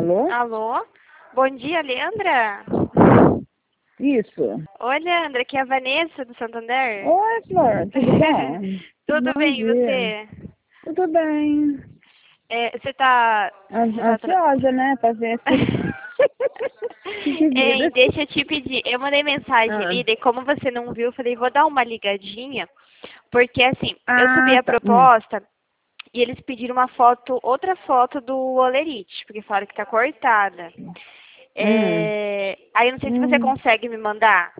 Alô? Alô? Bom dia, Leandra? Isso. Oi, Leandra, aqui é a Vanessa do Santander. Oi, Flor, tudo bom? Tudo Bom bem, e dia. você? Tudo bem. Você tá... Ansiosa, né? Pra ver se... Que vida. Ei, deixa eu te pedir. Eu mandei mensagem Ah. ali, daí como você não viu, eu falei, vou dar uma ligadinha, porque assim, eu subi a Tá. proposta e eles pediram uma foto, outra foto do Olerite, porque falaram que tá cortada. Aí eu não sei se você consegue me mandar.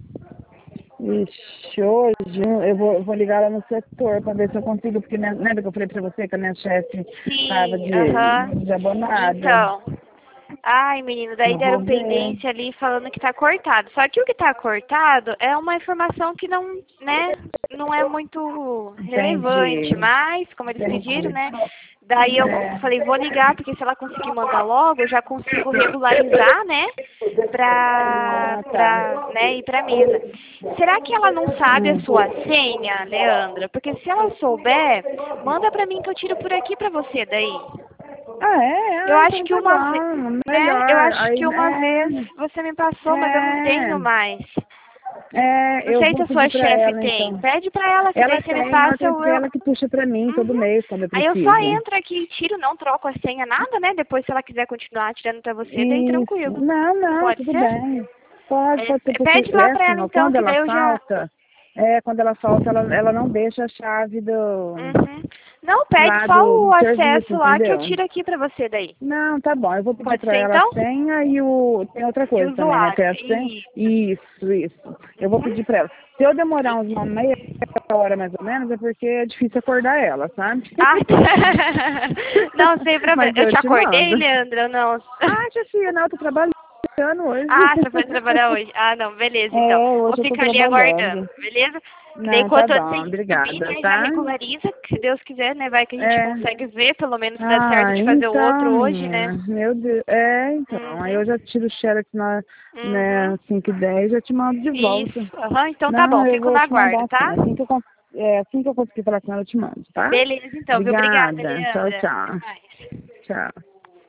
Ixi, hoje eu vou ligar lá no setor pra ver se eu consigo, porque lembra que eu falei pra você que a minha chefe tava Sim, aham. de abonada. Então, ai, menino, daí Eu vou deram ver. pendência ali falando que tá cortado. Só que o que tá cortado é uma informação que não, né, não é muito relevante, Entendi. mas, como eles pediram, Entendi. né, daí eu É. falei, vou ligar, porque se ela conseguir mandar logo, eu já consigo regularizar, né, né, ir pra mesa. Será que ela não sabe a sua senha, Leandra? Porque se ela souber, manda pra mim que eu tiro por aqui pra você daí. Ah, é? Eu Ah, acho então que tá uma vez, bom. né? Eu Melhor. acho Aí, que uma vez você me passou, mas eu não tenho mais. Não eu sei se vou a sua pedir pra chefe ela, tem. então. Pede pra ela que Ela daí se ele tem, mas passa, é eu... porque ela que puxa pra mim todo Uhum. mês, quando eu Aí eu só preciso. entro aqui e tiro, não troco a senha, nada, né? Depois se ela quiser continuar tirando pra você, daí Isso. tranquilo. Não, Pode tudo ser? bem. Pode ser, porque Pede lá é pra assim, ela ó, então, que daí eu já... quando ela falta, ela não deixa a chave Uhum. Não, pede lá só o do serviço, acesso lá que eu entendeu? tiro aqui pra você daí. Não, tá bom. Eu vou pedir Pode pra ser ela a então? senha tem outra E o coisa também, né? usuário. Tem a senha. Isso. Eu vou pedir pra ela. Se eu demorar uma meia hora mais ou menos, é porque é difícil acordar ela, sabe? Ah, tá. Não, sem problema. Mas Eu eu te te acordei, mando. Leandra? Não. Ah, Tia, não, eu tô trabalhando hoje. Ah, você foi trabalhar hoje. Ah, não, beleza, então. Vou Hoje eu tô ficar ali aguardando, trabalhando. beleza? Que daí, Não, tá enquanto bom, você subir, obrigada, né, já tá? regulariza, que se Deus quiser, né, vai que a gente É. consegue ver, pelo menos se dá certo Ah, de fazer o então, outro hoje, né? menina, meu Deus. Então, aí Uhum, eu já tiro o xerox uhum. 5h10 já te mando de volta. Isso, aham, então tá bom, Não, eu fico vou na te mandar guarda, assim. tá? Assim que eu conseguir falar com ela, eu te mando, tá? Beleza, então, viu? Obrigada, Obrigada. Tchau, Leandra. Até tchau. mais. Tchau.